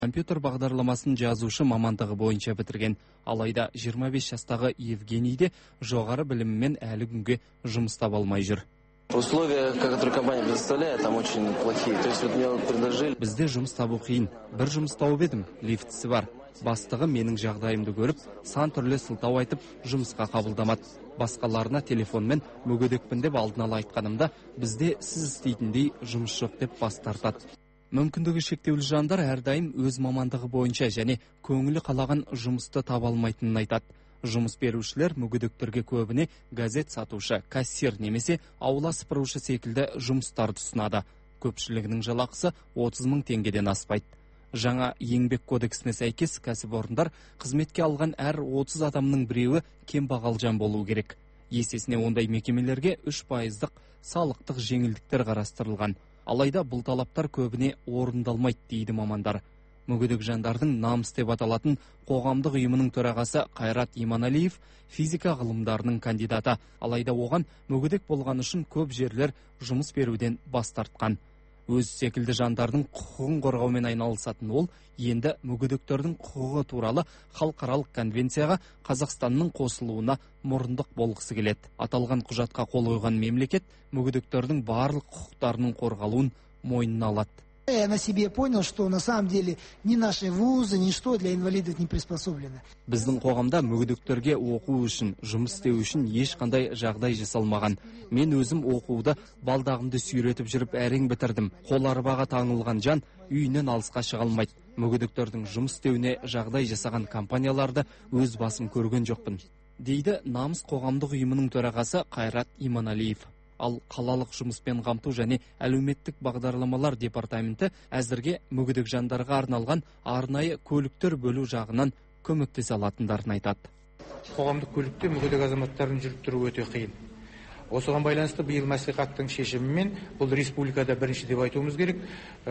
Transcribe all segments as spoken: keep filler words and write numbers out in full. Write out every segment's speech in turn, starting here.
Компьютер бағдарламасын жазушы мамандығы бойынша бітірген. Алайда жиырма бес жастағы Евгений де жоғары білімімен әлі күнге жұмыс таба алмай жүр. Условия, которые компания предоставляет, там очень плохие. То есть вот мне предложили. Бізде жұмыс табу қиын. Бір жұмыс тауып едім, лифтісі бар. Бастығы менің жағдайымды көріп, сан түрлі сылтау айтып, жұмысқа қабылдамады. Басқаларына телефонмен мүгедекпін деп алдын ала айтқанымда, бізде сіз істейтіндей жұмыс жоқ деп бас тартады. Мүмкіндігі шектеулі жандар әрдайым өз мамандығы бойынша және көңілі қалаған жұмысты таба алмайтынын айтады. Жұмыс берушілер мүгедектерге көбіне газет сатушы, кассир немесе аула сыпырушы секілді жұмыстарды ұсынады. Көпшілігінің жалақысы отыз мың теңгеден аспайды. Жаңа еңбек кодексіне сәйкес кәсіпорындар қызметке алған әр отыз адамның біреуі кембағал жан болуы керек. Есесіне ондай мекемелерге үш пайыздық салықтық жеңілдіктер қарастырылған. Алайда бұл талаптар көбіне орындалмайды дейді мамандар. Мүгедек жандардың намыс деп аталатын қоғамдық ұйымының төрағасы Қайрат Иманалиев физика ғылымдарының кандидаты. Алайда оған мүгедек болған үшін көп жерлер жұмыс беруден бас тартқан. Өз секілді жандардың құқығын қорғаумен айналысатын ол, енді мүгедектердің құқығы туралы халықаралық конвенцияға Қазақстанның қосылуына мұрындық болғысы келеді. Аталған құжатқа қол қойған мемлекет мүгедектердің барлық құқықтарының қорғалуын мойнына алады. Я на себе понял, что на самом деле ни наши вузы, ничто для инвалидов не приспособлено. Біздің қоғамда мүгедектерге оқу үшін, жұмыс істеу үшін ешқандай жағдай жасалмаған. Мен өзім оқуды балдағымды сүйретіп жүріп әрең бітірдім. Қол арбаға таңылған жан үйінен алысқа шыға алмайды. Мүгедектердің жұмыс істеуіне жағдай жасаған компанияларды өз басым көрген жоқпын, дейді Намыс қоғамдық ұйымының төрағасы Қайрат Иманалиев. Ал қалалық жұмыспен қамту және әлеуметтік бағдарламалар департаменті әзірге мүгедек жандарға арналған арнайы көліктер бөлу жағынан көмектесе алатындарын айтады. Қоғамдық көлікте мүгедек азаматтардың жүріп тұруы өте қиын. Осыған байланысты биыл мәслихаттың шешімімен, бұл республикада бірінші деп айтуымыз керек,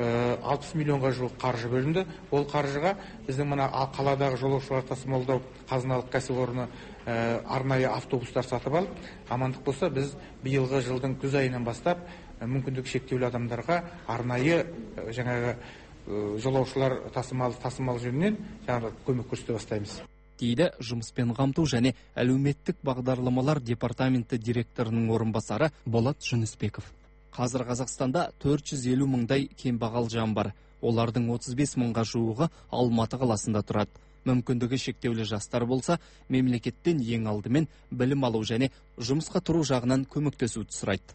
алпыс миллионға жуық қаржы бөлінді. Ол қаржыға біздің мына қаладағы жолаушылар тасымалдау қазыналық кәсіпорны арнайы автобустар сатып алып, амандық болса біз биылғы жылдың күз айынан бастап мүмкіндік шектеулі адамдарға арнайы жаңағы жолаушылар тасымал тасымал жөнінен жаңағы көмек көрсете бастаймыз, дейді жұмыспен қамту және әлеуметтік бағдарламалар департаменті директорының орынбасары Болат Жүнісбеков. Қазір Қазақстанда төрт жүз елу мыңдай кембағал жан бар. Олардың отыз бес мыңға жуығы Алматы қаласында тұрады. Мүмкіндігі шектеулі жастар болса, мемлекеттен ең алдымен білім алу және жұмысқа тұру жағынан көмектесуді сұрайды.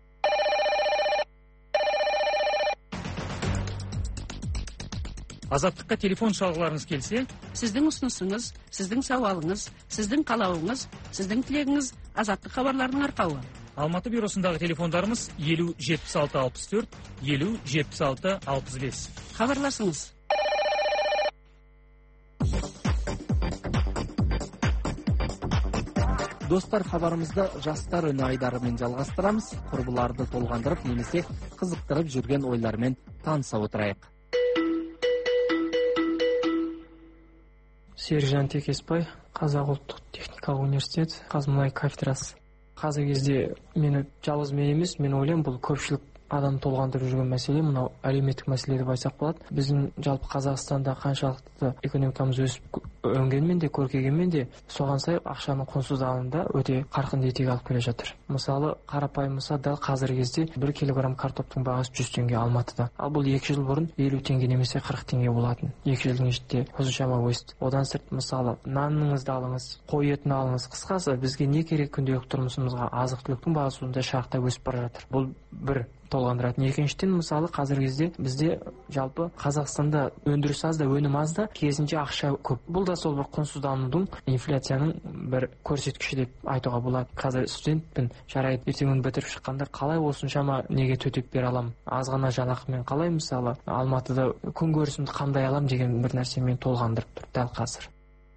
Азаттыққа телефон шалғыларыңыз келсе, сіздің ұсынысыңыз, сіздің сауалыңыз, сіздің қалауыңыз, сіздің тілегіңіз Азаттық хабарларының арқауы. Алматы бюросындағы телефондарымыз елу жетпіс алты алпыс төрт, елу жетпіс алты алпыс бес. Хабарласыңыз. Достар, хабарымызды жастар үні айдарымен жалғастырамыз. Құрбыларды толғандырып немесе қызықтырып жүрген ойлармен таныса отырайық. Сержан Текеспай, Қазақ ұлттық техникалық университет, Қазмұнай кафедрасы. Қазір кезде мені жалғыз мен емес, мен ойлаймын, бұл көпшілік адам толғандырып жүрген мәселе, мынау әлеуметтік мәселе деп айтсақ болады. Біздің жалпы Қазақстанда қаншалықты экономикамыз өсіп өнгенмен де, көркейгенмен де, соған сай ақшаның құнсыздануында өте қарқынды етек алып келе жатыр. Мысалы, қарапайым мысал, дәл қазіргі кезде бір килограмм картоптың бағасы жүз теңге Алматыда. Ал бұл екі жыл бұрын елу теңге немесе қырық теңге болатын. екі жылдың ішінде осыншама өсті. Одан сырт, мысалы, наныңызды алыңыз, қой етін алыңыз. Қысқасы, бізге не керек күнделікті тұрмысымызға азық-түліктің бағасы сондай шарықтай өсіп бара жатыр. Бұл бір толғандыратын. Екіншіден, мысалы, қазіргі кезде бізде жалпы Қазақстанда өндіріс аз да, өнім аз да, керісінше ақша көп. Бұл да сол бір құнсызданудың, инфляцияның бір көрсеткіші деп айтуға болады. Қазір студентпін, жарайды, ертеңін бітіріп шыққанда қалай осыншама неге төтеп бере аламын? Аз ғана жалақымен қалай, мысалы, Алматыда күн көрісімді қандай алам деген бір нәрсе мені толғандырып тұр дәл қазір.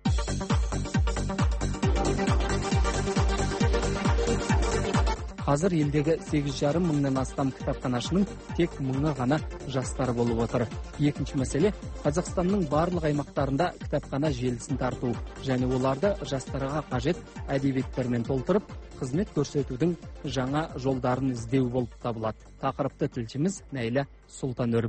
Қазір елдегі сегіз жарым мыңнан астам кітапханашының тек мыңы ғана жастар болып отыр. Екінші мәселе, Қазақстанның барлық аймақтарында кітапхана желісін тарту және оларды жастарға қажет әдебиеттермен толтырып, қызмет көрсетудің жаңа жолдарын іздеу болып табылады. Тақырыпты тілшіміз Нәйлә Сұлтан өрбітеді.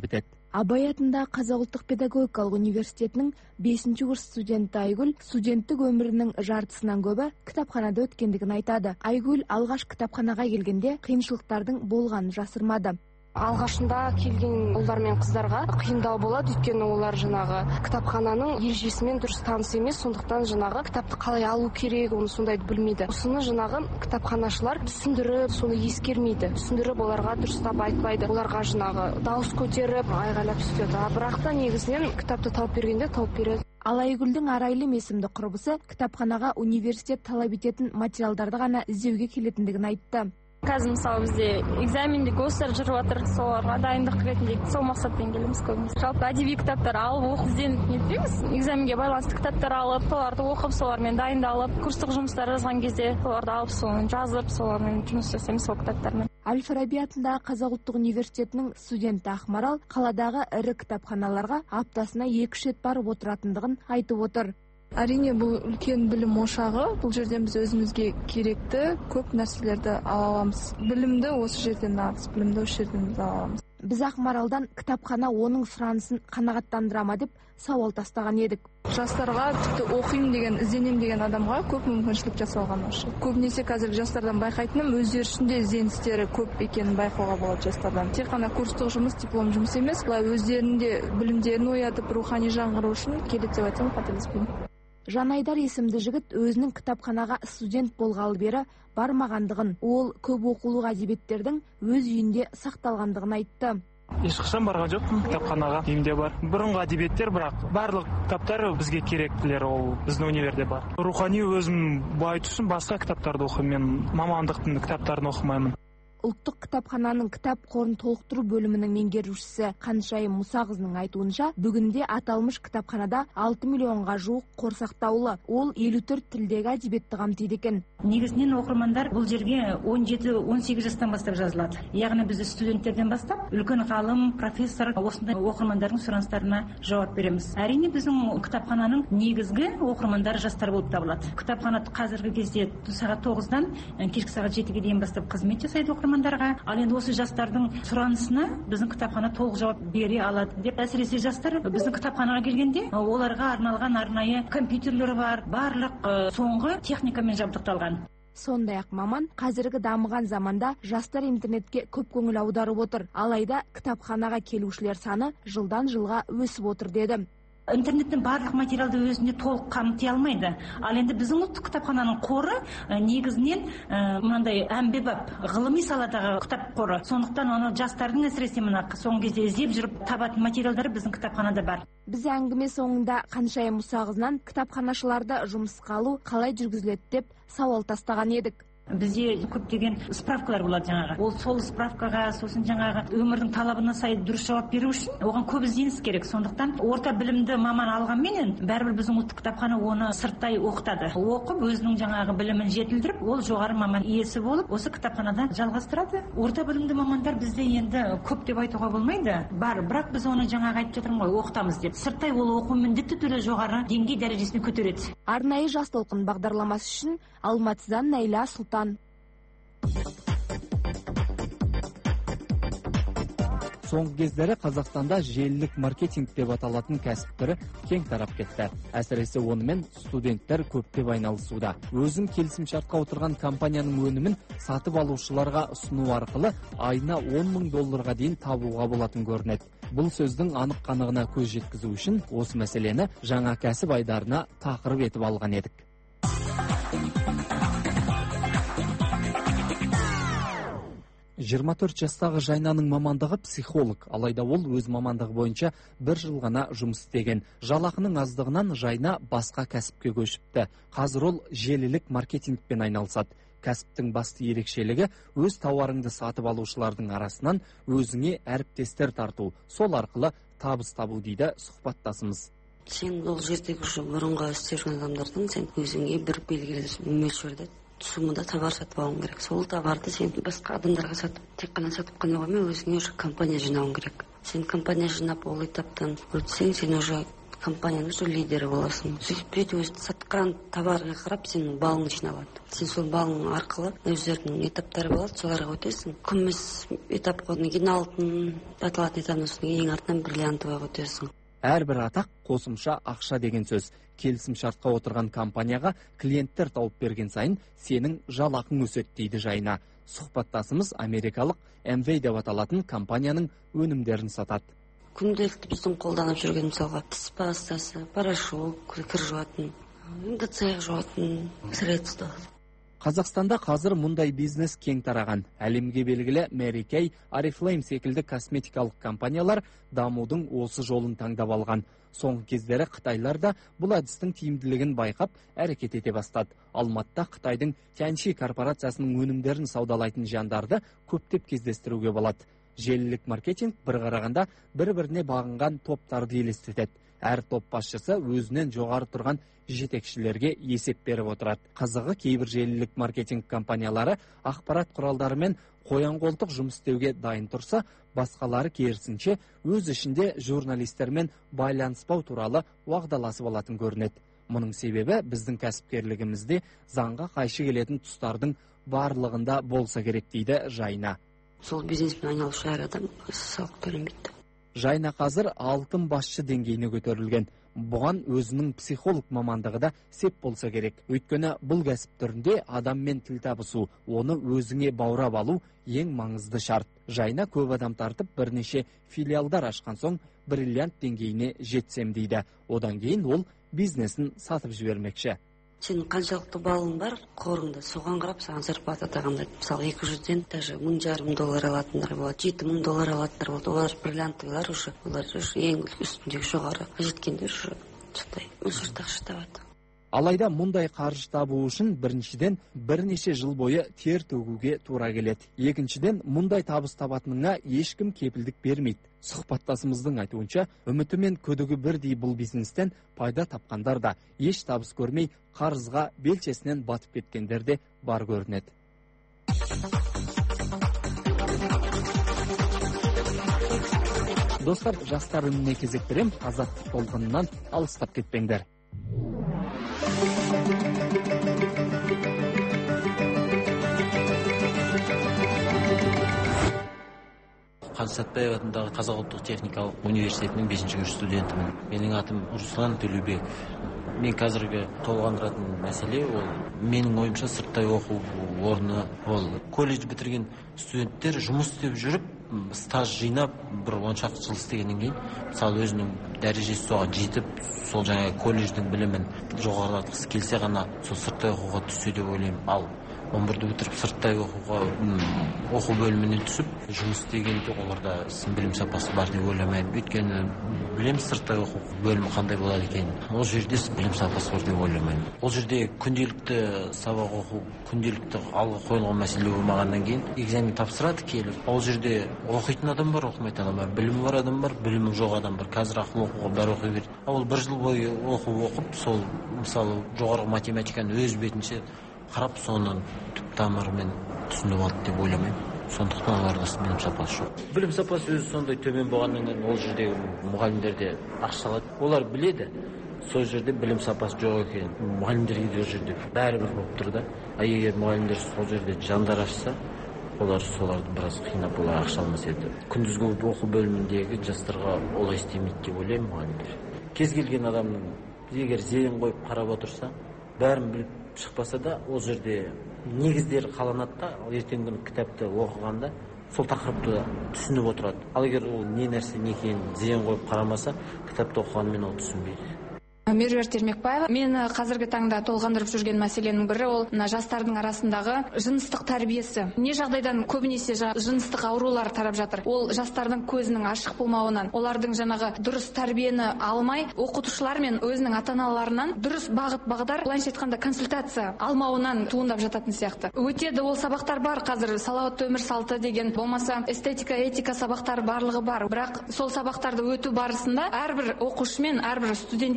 Абай атындағы Қазақ ұлттық педагогикалық университетінің бесінші курс студенті Айгүл студенттік өмірінің жартысынан көбі кітапханада өткендігін айтады. Айгүл алғаш кітапханаға келгенде қиыншылықтардың болғанын жасырмады. Алғашында келген ұлдар мен қыздарға қиындау болады, өйткені олар жаңағы кітапхананың ережесімен дұрыс таныс емес, сондықтан жаңағы кітапты қалай алу керек, оны сондайды білмейді. Осыны жаңағы кітапханашылар түсіндіріп, соны ескермейді. Түсіндіріп оларға дұрыстап айтпайды. Оларға жаңағы дауыс көтеріп, айғайлап сөйтеді. Бірақ та негізінен кітапты тауып бергенде тауып береді. Ал Айгүлдің Арайлым есімді құрбысы кітапханаға университет талап ететін материалдарды ғана іздеуге келетіндігін айтты. Қазір мысалы бізде экзаменде гостар жүріп жатыр, соларға дайындық ретінде сол мақсатпен келеміз көбіміз. Жалпы әдеби кітаптар алып оқып ізденіп нетпейміз. Экзаменге байланысты кітаптар алып, соларды оқып, солармен дайындалып, курстық жұмыстар жазған кезде соларды алып, соны жазып, солармен жұмыс жасаймыз сол кітаптармен. Әл-Фараби атындағы Қазақ ұлттық университетінің студенті Ақмарал қаладағы ірі кітапханаларға аптасына екі рет барып отыратындығын айтып отыр. Әрине, бұл үлкен білім ошағы. Бұл жерден біз өзімізге керекті көп нәрселерді ала аламыз. Білімді осы жерден аламыз, білімді осы жерден ала аламыз. Біз Ақмаралдан кітапхана оның сұранысын қанағаттандыра ма деп сауал тастаған едік. Жастарға тіпті оқимын деген, ізденем деген адамға көп мүмкіншілік жасалған осы. Көбінесе қазіргі жастардан байқайтыным өздері ішінде ізденістері көп екенін байқауға болады жастардан. Тек қана курстық жұмыс, диплом жұмыс емес, былай өздерінде білімдерін оятып, рухани жаңғыру үшін келеді деп айтсам қателеспеймін. Жанайдар есімді жігіт өзінің кітапханаға студент болғалы бері бармағандығын, ол көп оқулық әдебиеттердің өз үйінде сақталғандығын айтты. Ешқашан барған жоқпын кітапханаға, үйімде бар. Бұрынғы әдебиеттер, бірақ барлық кітаптар бізге керектілер, ол біздің универде бар. Рухани өзім байыту үшін басқа кітаптарды оқимын, мен мамандықтың кітаптарын оқымаймын. Ұлттық кітапхананың кітап қорын толықтыру бөлімінің меңгерушісі Қаншайым Мұсақызының айтуынша, бүгінде аталмыш кітапханада алты миллионға жуық қор сақтаулы. Ол елу төрт тілдегі әдебиетті қамтиды екен. Негізінен оқырмандар бұл жерге он жеті он сегіз жастан бастап жазылады. Яғни біз студенттерден бастап үлкен ғалым, профессор, осындай оқырмандардың сұраныстарына жауап береміз. Әрине біздің кітапхананың негізгі оқырмандары жастар болып табылады. Кітапхана қазіргі кезде сағат тоғыздан кешкі сағат жетіге дейін бастап қызмет жасайды оқырмандарға. Ал енді осы жастардың сұранысына біздің кітапхана толық жауап бере алады деп. Әсіресе жастар біздің кітапханаға келгенде оларға арналған арнайы компьютерлер бар, барлық соңғы техникамен жабдықталған. Сондай-ақ маман қазіргі дамыған заманда жастар интернетке көп көңіл аударып отыр. Алайда кітапханаға келушілер саны жылдан жылға өсіп отыр деді. Интернеттің барлық материалды өзінде толық қамти алмайды. Ал енді біздің ұлттық кітапхананың қоры негізінен мынандай әмбебап ғылыми саладағы кітап қоры. Сондықтан оны жастардың әсіресе мына соңғы кезде іздеп жүріп табатын материалдары біздің кітапханада бар. Біз әңгіме соңында Қаншайым Мұсақызынан кітапханашыларды жұмысқа алу қалай жүргізіледі деп сауал тастаған едік. Бізде көптеген справкалар болады жаңағы. Ол сол справкаға, сосын жаңағы өмірдің талабына сай дұрыс жауап беру үшін оған көп ізденіс керек. Сондықтан орта білімді маман алғанменен бәрібір біздің ұлттық кітапхана оны сырттай оқытады. Оқып өзінің жаңағы білімін жетілдіріп, ол жоғары маман иесі болып, осы кітапханада жалғастырады. Орта білімді мамандар бізде енді көп деп айтуға болмайды. Бар, бірақ біз оны жаңағы айтып жатырмын ғой, оқытамыз деп. Сырттай ол оқу міндетті түрде жоғары деңгей дәрежесіне көтереді. Арнайы жас толқын бағдарламасы үшін Алматыдан Найла Сұлтан. Соңғы кездері Қазақстанда желілік маркетинг деп аталатын кәсіп түрі кең тарап кетті. Әсіресе онымен студенттер көптеп айналысуда. Өзін келісімшартқа отырған компанияның өнімін сатып алушыларға ұсыну арқылы айына он мың долларға дейін табуға болатын көрінеді. Бұл сөздің анық қанығына көз жеткізу үшін осы мәселені жаңа кәсіп айдарына тақырып етіп алған едік. жиырма төрт жастағы Жайнаның мамандығы психолог, алайда ол өз мамандығы бойынша бір жыл ғана жұмыс істеген. Жалақының аздығынан Жайна басқа кәсіпке көшіпті. Қазір ол желілік маркетингпен айналысады. Кәсіптің басты ерекшелігі өз тауарыңды сатып алушылардың арасынан өзіңе әріптестер тарту, сол арқылы табыс табу дейді сұхбаттасымыз. Сен ол жердегі бұрынғы істеп жүрген адамдардың сен өзіңе бір белгілі мөлшерде суммада товар сатып алуың керек. Сол товарды сен басқа адамдарға сатып, тек қана сатып қана қоймай, өзіңе уже компания жинауың керек. Сен компания жинап, ол этаптан өтсең, сен уже компанияның уже лидері боласың. Сөйтіп өзі сатқан товарға қарап сенің балыңның ішіне алады. Сен сол балың арқылы өздерінің этаптары болады, соларға өтесің. Күміс этапқа одан кейін алтын, аталатын этаптан соң ең артынан бриллиантовыйға өтесің. Әрбір атақ қосымша ақша деген сөз. Келісім шартқа отырған компанияға клиенттер тауып берген сайын сенің жалақың өседі дейді Жайна. Сұхбаттасымыз америкалық эм вей деп аталатын компанияның өнімдерін сатады. Күнделікті біздің қолданып жүрген мысалға тіс пастасы, порошок, кір жуатын, цех жуатын средства. Қазақстанда қазір мұндай бизнес кең тараған. Әлемге белгілі Mary Kay, Oriflame секілді косметикалық компаниялар дамудың осы жолын таңдап алған. Соңғы кездері Қытайлар да бұл әдістің тиімділігін байқап, әрекет ете бастады. Алматыда Қытайдың Тяньши корпорациясының өнімдерін саудалайтын жандарды көптеп кездестіруге болады. Желілік маркетинг бір қарағанда бір-біріне бағынған топтарды елестетеді. Әр топ басшысы өзінен жоғары тұрған жетекшілерге есеп беріп отырады. Қызығы, кейбір желілік маркетинг компаниялары ақпарат құралдары мен қоян-қолтық жұмыс істеуге дайын тұрса, басқалары керісінше өз ішінде журналистермен байланыспау туралы уағдаласып алатын көрінеді. Мұның себебі біздің кәсіпкерлігімізде заңға қайшы келетін тұстардың барлығында болса керек дейді Жайна. Сол бизнеспен айналысушы әр адам салық төлемейді. Жайна қазір алтын басшы деңгейіне көтерілген. Бұған өзінің психолог мамандығы да сеп болса керек. Өйткені бұл кәсіп түрінде адаммен тіл табысу, оны өзіңе баурап алу ең маңызды шарт. Жайна көп адам тартып бірнеше филиалдар ашқан соң бриллиант деңгейіне жетсем дейді. Одан кейін ол бизнесін сатып жібермекші. Сен қаншалықты балың бар қорыңда, соған қарап саған зарплата тағайындайды. Мысалы екі жүзден даже мың жарым доллар алатындар болады, жеті мың доллар алатындар болады. Олар бриллиантовыйлар уже, олар ең үстіндегі жоғары жеткендер уже сондай мөлшерде ақша табады. Алайда мұндай қаржы табу үшін біріншіден бірнеше жыл бойы тер төгуге тура келеді. Екіншіден, мұндай табыс табатыныңа ешкім кепілдік бермейді. Сұхбаттасымыздың айтуынша, үміті мен күдігі бірдей бұл бизнестен пайда тапқандар да еш табыс көрмей қарызға белшесінен батып кеткендер де бар көрінеді. Достар, жастар үніне кезек берем, азаттық толқынынан алыстап кетпеңдер. Қаныш Сәтбаев атындағы Қазақ ұлттық техникалық университетінің бесінші курс студентімін. Менің атым Руслан Төлеубеков. Мен қазіргі толғандыратын мәселе ол менің ойымша сырттай оқу орны, ол колледж бітірген студенттер жұмыс істеп жүріп, стаж жинап, бір он шақты жыл істегеннен кейін, мысалы өзінің дәрежесі соған жетіп, сол жаңа колледждің білімін жоғарылатқысы келсе ғана сол сырттай оқуға түссе деп ойлаймын. Ал он бірді бітіріп сырттай оқуға оқу бөлімінен түсіп жұмыс істегенде оларда білім сапасы бар деп ойламаймын. Өйткені білеміз сырттай оқу бөлімі қандай болады екен. Ол жерде білім сапасы бар деп ойламаймын. Ол жерде күнделікті сабақ оқу, күнделікті алға қойылған мәселе болмағаннан кейін экзамен тапсырады келіп. Ол жерде оқитын адам бар, оқымайтын адам бар, білімі бар адам бар, білімі жоқ адам бар. Қазір ақыл оқуға бәрі оқи береді. Ол бір жыл бойы оқу оқып, сол мысалы жоғарғы математиканы өз бетінше қарап, соны түп тамырымен түсініп алды деп ойламаймын. Сондықтан оларда білім сапасы жоқ. Білім сапасы өзі сондай төмен болғаннан кейін ол жерде мұғалімдер де ақша алады. Олар біледі, сол жерде білім сапасы жоқ екен. Мұғалімдерге де ол жерде бәрібір болып тұр да. А егер мұғалімдер сол жерде жандар ашса, олар соларды біраз қинап олар ақша алмас еді. Күндізгі оқу бөліміндегі жастарға олай істемейді деп ойлаймын мұғалімдер. Кез келген адамның егер зейін қойып қарап отырса, бәрін біліп шықпаса да, ол жерде негіздер қаланады да, ертеңгі күні кітапты оқығанда сол тақырыпты түсініп отырады. Ал егер ол не нәрсе не екенін зейін қойып қарамаса, кітапты оқығанымен ол түсінбейді. Меруерт Ермекбаева. Мен қазіргі таңда толғандырып жүрген мәселенің бірі ол мына жастардың арасындағы жыныстық тәрбиесі. Не жағдайдан көбінесе жыныстық аурулар тарап жатыр. Ол жастардың көзінің ашық болмауынан, олардың жаңағы дұрыс тәрбиені алмай, оқытушылар мен өзінің ата-аналарынан дұрыс бағыт бағдар, былайша айтқанда консультация алмауынан туындап жататын сияқты. Өтеді ол сабақтар бар, қазір салауатты өмір салты деген, болмаса эстетика, этика сабақтары барлығы бар. Бірақ сол сабақтарды өту барысында әрбір оқушымен, әрбір студентпен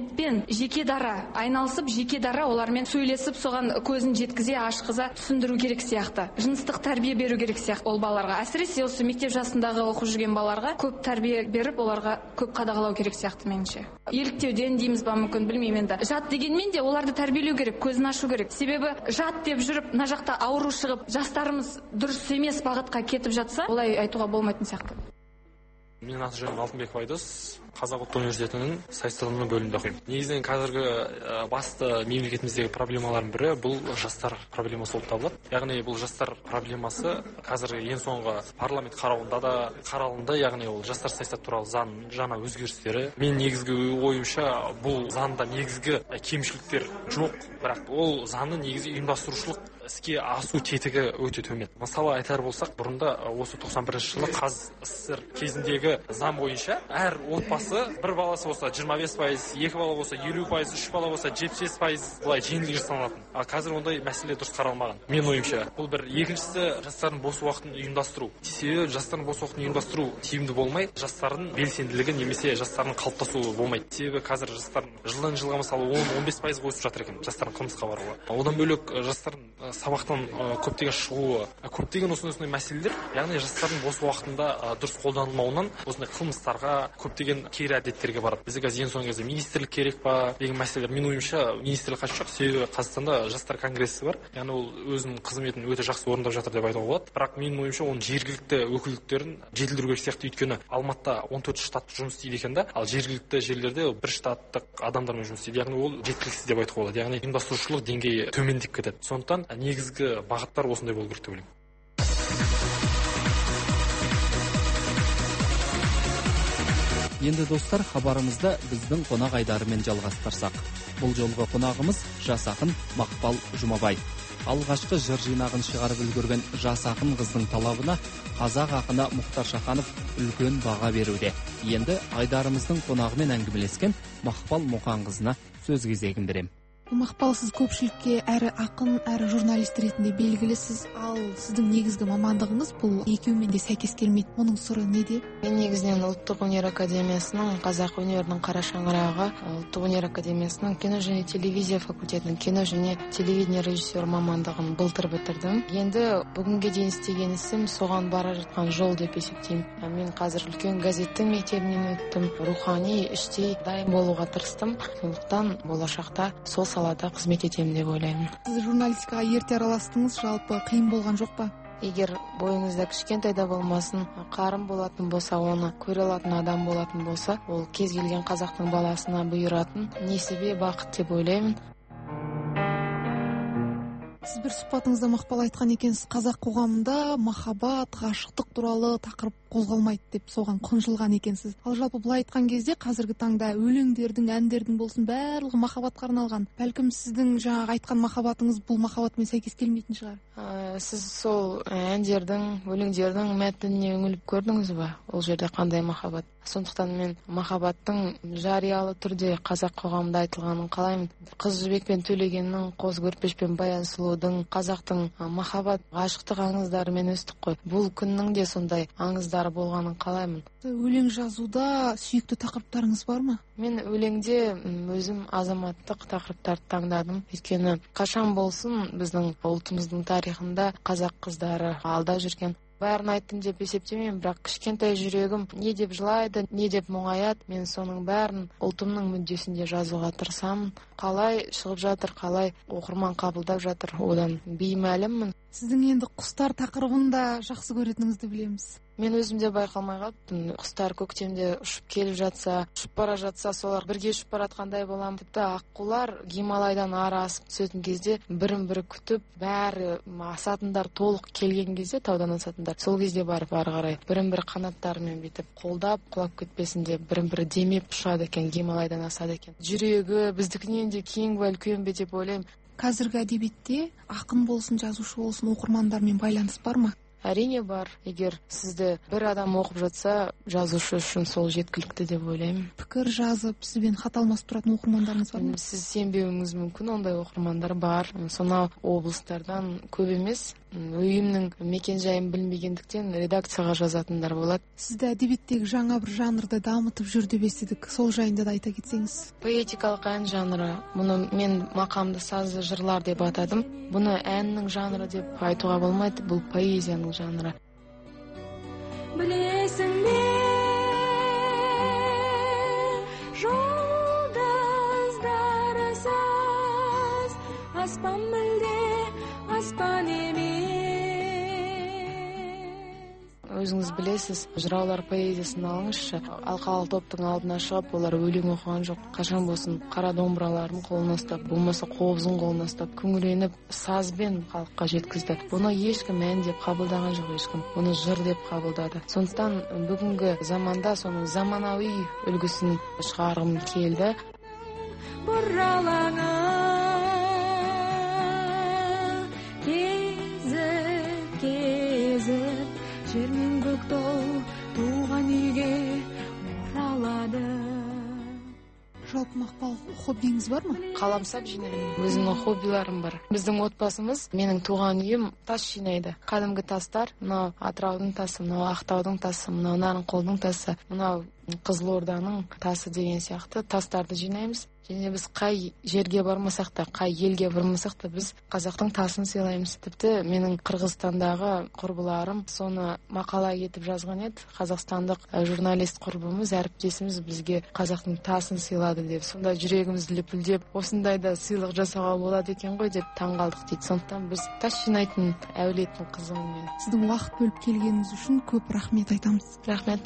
олармен жеке дара айналысып, жеке дара олармен сөйлесіп, соған көзін жеткізе, ашқыза түсіндіру керек сияқты. Жыныстық тәрбие беру керек сияқты ол балаларға. Әсіресе осы мектеп жасындағы оқып жүрген балаларға көп тәрбие беріп, оларға көп қадағалау керек сияқты меніңше. Еліктеуден дейміз ба, мүмкін білмеймін енді. Жат дегенмен де оларды тәрбиелеу керек, көзін ашу керек. Себебі жат деп жүріп, мына жақта ауру шығып, жастарымыз дұрыс емес бағытқа кетіп жатса, олай айтуға болмайтын сияқты. Менің аты жөнім Алтынбеков Айдос, Қазақ ұлттық университетінің сайыстырылымы бөлімінде оқимын. Негізінен қазіргі басты мемлекетіміздегі проблемалардың бірі бұл жастар проблемасы болып табылады. Яғни бұл жастар проблемасы қазіргі ең соңғы парламент қарауында да қаралынды, яғни ол жастар саясаты туралы заң жаңа өзгерістері. Мен негізгі ойымша бұл заңда негізгі кемшіліктер жоқ, бірақ ол заңның негізгі ұйымдастырушылық іске асу тетігі өте төмен. Мысалы айтар болсақ, бұрында осы тоқсан бірінші жылы қазсср кезіндегі заң бойынша әр отбасы бір баласы болса жиырма бес пайыз, екі бала болса елу пайыз, үш бала болса жетпіс бес пайыз былай жеңілдік жасалатын. А қазір ондай мәселе дұрыс қаралмаған. Мен ойымша, бұл бір. Екіншісі, жастардың бос уақытын ұйымдастыру. Себебі жастардың бос уақытын ұйымдастыру тиімді болмай, жастардың белсенділігі немесе жастардың қалыптасуы болмайды. Себебі қазір жастардың жылдан жылға мысалы он он бес пайызға өсіп жатыр екен жастардың қылмысқа баруы. Одан бөлек жастардың сабақтан көптеген шығуы, көптеген осындай мәселелер, яғни жастардың бос уақытында дұрыс қолданылмауынан осындай қылмыстарға, көптеген кері әдеттерге барады. Бізге қазір ең соңғы кезде министрлік керек па деген мәселелер. Мен ойымша министрлік қажет жоқ, себебі Қазақстанда жастар конгрессі бар. Яғни ол өзінің қызметін өте жақсы орындап жатыр деп айтуға болады. Бірақ менің ойымша оның жергілікті өкілдіктерін жетілдіру керек сияқты, өйткені Алматыда он төрт штат жұмыс істейді екен да, ал жергілікті жерлерде бір штаттық адамдармен жұмыс істейді. Яғни ол жеткіліксіз деп айтуға болады. Яғни ұйымдастырушылық деңгейі төмендеп кетеді. Сондықтан негізгі бағыттар осындай болу керек деп ойлаймын. Енді достар, хабарымызды біздің қонақ айдарымен жалғастырсақ. Бұл жолғы қонағымыз жас ақын Мақпал Жұмабай. Алғашқы жыр жинағын шығарып үлгерген жас ақын қыздың талабына қазақ ақыны Мұхтар Шаханов үлкен баға беруде. Енді айдарымыздың қонағымен әңгімелескен Мақпал Мұқанқызына сөз кезегін берем. Мақпал, сіз көпшілікке әрі ақын, әрі журналист ретінде белгілісіз, ал сіздің негізгі мамандығыңыз бұл екеуімен де сәйкес келмейді. Оның сыры неде? Мен негізінен Ұлттық өнер академиясының, Қазақ өнерінің қара шаңырағы, Ұлттық өнер академиясының кино және телевизия факультетінің кино және телевидение режиссер мамандығын былтыр бітірдім. Енді бүгінге дейін істеген ісім соған бара жатқан жол деп есептеймін. Мен қазір үлкен газеттің мектебінен өттім, рухани іштей дайын болуға тырыстым. Сондықтан болашақта сол салада қызмет етемін деп ойлаймын. Сіз журналистикаға ерте араластыңыз, жалпы қиын болған жоқ па? Егер бойыңызда кішкентайда болмасын, қарын болатын болса, оны көре алатын адам болатын болса, ол кез келген қазақтың баласына бұйыратын несібе бақыт деп ойлаймын. Сіз бір сұхбатыңызда Мақпал айтқан екенсіз, қазақ қоғамында махаббат, ғашықтық туралы тақырып қозғалмайды деп соған қынжылған екенсіз. Ал жалпы былай айтқан кезде қазіргі таңда өлеңдердің, әндердің болсын барлығы махаббатқа арналған. Бәлкім сіздің жаңағы айтқан махаббатыңыз бұл махаббатмен сәйкес келмейтін шығар. Ә, сіз сол әндердің, өлеңдердің мәтініне үңіліп көрдіңіз ба? Ол жерде қандай махаббат? Сондықтан мен махаббаттың жариялы түрде қазақ қоғамында айтылғанын қалаймын. Қыз Жібек пен Төлегеннің, Қос Көрпеш пен Баян Сұлудың, қазақтың махаббат, ғашықтық аңыздарымен өстік қой. Бұл күннің де сондай аңыздары болғанын қалаймын. Өлең жазуда сүйікті тақырыптарыңыз бар ма? Мен өлеңде өзім азаматтық тақырыптарды таңдадым. Өйткені қашан болсын біздің ұлтымыздың тарихында қазақ қыздары алда жүрген. Бәрін айттым деп есептемеймін, бірақ кішкентай жүрегім не деп жылайды, не деп мұңаяды, мен соның бәрін ұлтымның мүддесінде жазуға тырысамын. Қалай шығып жатыр, қалай оқырман қабылдап жатыр, одан беймәліммін. Сіздің енді құстар тақырыбын да жақсы көретініңізді білеміз. Мен өзімде байқалмай қалыппын. Құстар көктемде ұшып келіп жатса, ұшып бара жатса, солар бірге ұшып баратқандай боламын. Тіпті аққулар Гималайдан ары асып түсетін кезде бірін-бірі күтіп, бәрі асатындар толық келген кезде, таудан асатындар, сол кезде барып ары қарай бірін-бірі қанаттарымен бүйтіп қолдап, құлап кетпесін деп бірін-бірі демеп ұшады екен, Гималайдан асады екен. Жүрегі біздікінен де кең бе, үлкен бе деп ойлаймын. Қазіргі әдебиетте ақын болсын, жазушы болсын, оқырмандармен байланыс бар ма? Әрине бар. Егер сізді бір адам оқып жатса, жазушы үшін сол жеткілікті деп ойлаймын. Пікір жазып, сізбен хат алмасып тұратын оқырмандарыңыз бар ма? Сіз сенбеуіңіз мүмкін, ондай оқырмандар бар. Сонау облыстардан көп емес, Үйімнің мекен жайын білмегендіктен редакцияға жазатындар болады. Сізді әдебиеттегі жаңа бір жанрды дамытып жүр деп естідік. Сол жайында да айта кетсеңіз. Поэтикалық ән жанры. Мұны мен мақамды сазды жырлар деп атадым. Бұны әннің жанры деп айтуға болмайды. Бұл поэзияның жанры. Білесің бе, жұлдыздарсыз аспан мүлде аспан емес. Өзіңіз білесіз, жыраулар поэзиясын алыңызшы. Алқалы топтың алдына шығып, олар өлең оқыған жоқ. Қашан болсын қара домбыраларын қолына ұстап, болмаса қобызын қолына ұстап, күңіреніп, сазбен халыққа жеткізді. Бұны ешкім ән деп қабылдаған жоқ, ешкім. Бұны жыр деп қабылдады. Сондықтан бүгінгі заманда соның заманауи үлгісін шығарғым келді. Бұралаңа кезіп, кезіп, жер мен көк тол туған үйге оралады. Жалпы Мақпал, хоббиіңіз бар ма? Қаламсап жинаймын. Өзімнің хоббиларым бар. Біздің отбасымыз, менің туған үйім тас жинайды. Кәдімгі тастар, мынау Атыраудың тасы, мынау Ақтаудың тасы, мынау Нарынқолдың тасы, мынау Қызылорданың тасы деген сияқты тастарды жинаймыз. Және біз қай жерге бармасақ та, қай елге бармасақ та біз қазақтың тасын сыйлаймыз. Тіпті менің Қырғызстандағы құрбыларым соны мақала етіп жазған еді. Қазақстандық журналист құрбымыз, әріптесіміз бізге қазақтың тасын сыйлады деп. Сонда жүрегіміз лүпілдеп, осындайда сыйлық жасауға болады екен ғой деп таңғалдық дейді. Сондықтан біз тас жинайтын әулеттің қызымын мен. Сіздің уақыт бөліп келгеніңіз үшін көп рахмет айтамыз. Рахмет.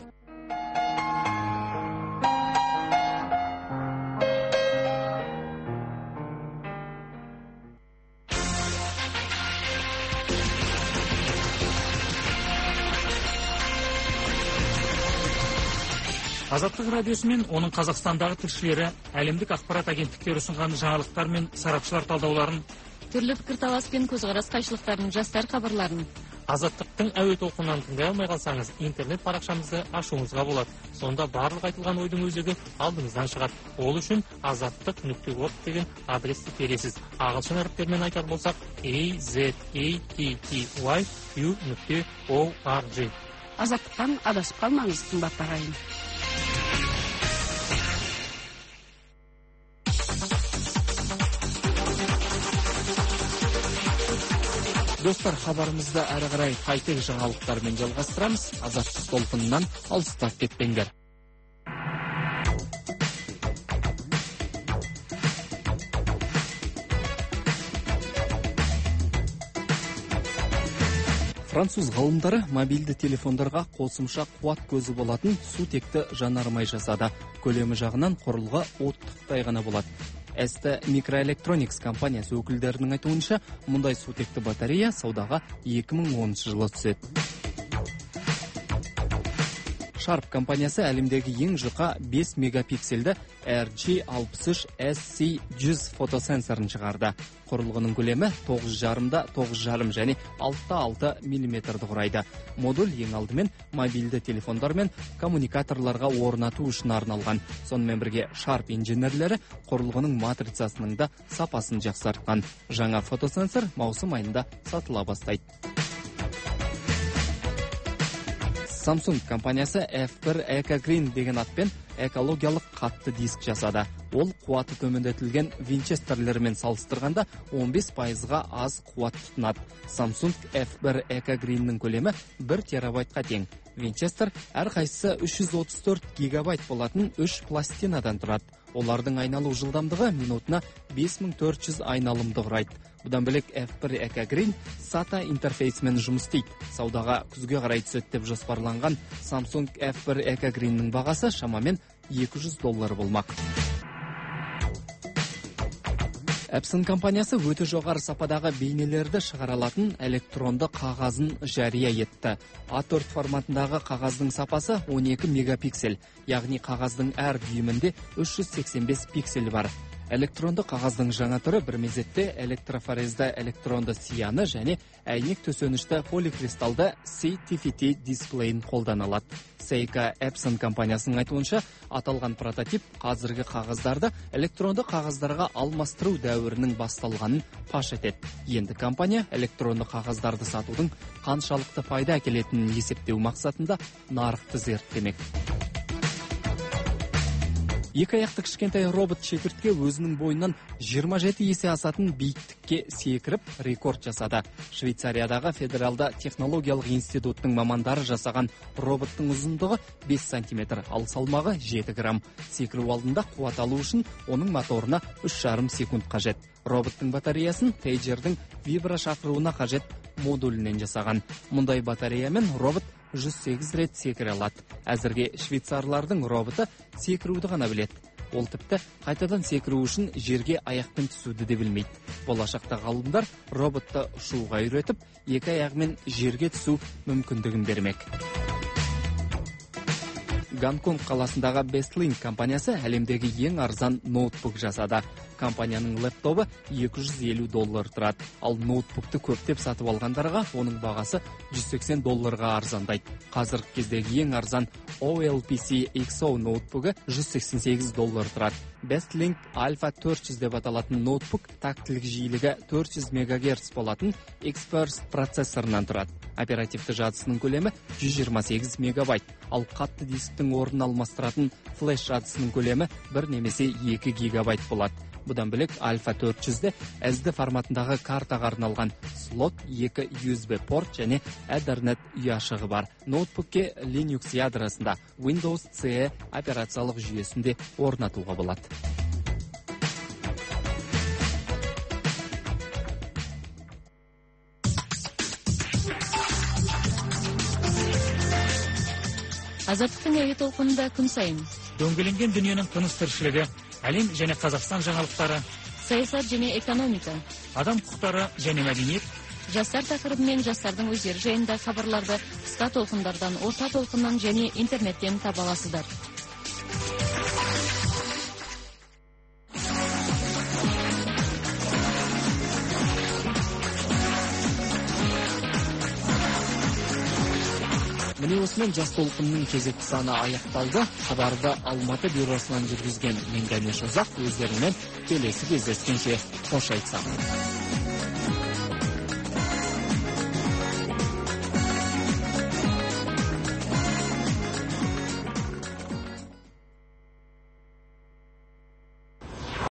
Азаттық радиосы мен оның Қазақстандағы тілшілері әлемдік ақпарат агенттіктері ұсынған жаңалықтар мен сарапшылар талдауларын, түрлі пікірталас пен көзқарас қайшылықтарын, жастар хабарларын Азаттықтың әуе толқынынан тыңдай алмай қалсаңыз, интернет парақшамызды ашуыңызға болады. Сонда барлық айтылған ойдың өзегі алдыңыздан шығады. Ол үшін азаттық нүкте орг деген адресті бересіз. Ағылшын әріптермен айтар болсақ a z a t t y q нүкте org. Азаттықтан адасып қалмаңыз, қымбатты ағайын. Достар, хабарымызды әрі қарай қайтек жаңалықтармен жалғастырамыз. Азаттық толқынынан алыстап кетпеңдер. Француз ғалымдары мобильді телефондарға қосымша қуат көзі болатын сутекті жанармай жасады. Көлемі жағынан құрылғы оттықтай ғана болады. эс тэ Microelectronics компаниясы өкілдерінің айтуынша, мұндай сутекті батарея саудаға екі мың оныншы жылы түседі. Sharp компаниясы әлемдегі ең жұқа бес мегапиксельді эр джи алпыс үш эс си жүз фотосенсорын шығарды. Құрылғының көлемі тоғыз жарымда тоғыз жарым және алтыда алты миллиметрді құрайды. Модуль ең алдымен мобильді телефондар мен коммуникаторларға орнату үшін арналған. Сонымен бірге Sharp инженерлері құрылғының матрицасының да сапасын жақсартқан. Жаңа фотосенсор маусым айында сатыла бастайды. Samsung компаниясы эф бір EcoGreen деген атпен экологиялық қатты диск жасады. Ол қуаты төмендетілген винчестерлермен салыстырғанда он бес пайызға аз қуат тұтынады. Samsung эф бір EcoGreenнің көлемі бір терабайтқа тең. Винчестер әрқайсысы үш жүз отыз төрт гигабайт болатын үш пластинадан тұрады. Олардың айналу жылдамдығы минутына бес мың төрт жүз айналымды құрайды. Бұдан бөлек эф бір EcoGreen сата интерфейсімен жұмыс істейді. Саудаға күзге қарай түседі деп жоспарланған Samsung эф бір EcoGreenнің бағасы шамамен екі жүз доллар болмақ. Epson компаниясы өте жоғары сападағы бейнелерді шығара алатын электронды қағазын жария етті. а төрт форматындағы қағаздың сапасы он екі мегапиксель, яғни қағаздың әр дюймінде үш жүз сексен бес пиксель бар. электронды кагаздын жаңа түрі бір мезетте электрофорезді электронды сияны және әйнек төсөнішті поликристалды си ти эф ти дисплейін қолдана алады. Seika Epson компаниясының айтуынша, аталған прототип қазіргі қағаздарды электронды қағаздарға алмастыру дәуірінің басталғанын паш етеді. Енді компания электронды қағаздарды сатудың қаншалықты пайда әкелетінін есептеу мақсатында нарықты зерттемек. Екі аяқты кішкентай робот шекіртке өзінің бойынан жиырма жеті есе асатын биіктікке секіріп рекорд жасады. Швейцариядағы федералды технологиялық институттың мамандары жасаған роботтың ұзындығы бес сантиметр, ал салмағы жеті грамм. Секіру алдында қуат алу үшін оның моторына үш жарым секунд қажет. Роботтың батареясын пейджердің вибра шақыруына қажет модулінен жасаған. Мұндай батареямен робот жүз сегіз рет секіре алады. Әзірге швейцарлардың роботы секіруді ғана біледі. Ол тіпті қайтадан секіру үшін жерге аяқпен түсуді де білмейді. Болашақта ғалымдар роботты ұшуға үйретіп, екі аяғымен жерге түсу мүмкіндігін бермек. Гонконг қаласындағы Bestlink компаниясы әлемдегі ең арзан ноутбук жасады. Компанияның лэптобы екі жүз елу доллар тұрады, ал ноутбукты көптеп сатып алғандарға оның бағасы жүз сексен долларға арзандайды. Қазіргі кездегі ең арзан о эл пи си икс о ноутбугі жүз сексен сегіз доллар тұрады. Bestlink Alpha төрт жүз деп аталатын ноутбук тактілік жиілігі төрт жүз мегагерц болатын Express процессорынан тұрады. Оперативті жадысының көлемі жүз жиырма сегіз мегабайт, ал қатты дисктің орнын алмастыратын флеш жадысының көлемі бір немесе екі гигабайт болады. Бұдан бөлек Alpha төрт жүзде эс ди форматындағы картаға арналған слот, екі ю эс би порт және Ethernet ұяшығы бар. Ноутбукке Linux ядросында Windows си и операциялық жүйесінде орнатуға болады. Азаттықтың әуе толқынында күн сайын дөңгеленген дүниенің тыныс тіршілігі, әлем және Қазақстан жаңалықтары, саясат және экономика, адам құқықтары және мәдениет, жастар тақырыбы мен жастардың өздері жайында хабарларды қысқа толқындардан, орта толқыннан және интернеттен таба аласыздар. Міне осымен жас толқынның кезекті саны аяқталды. Хабарды Алматы бюросынан жүргізген мен Дәнеш Озақ, өздерімен келесі кездескенше қош айтсам.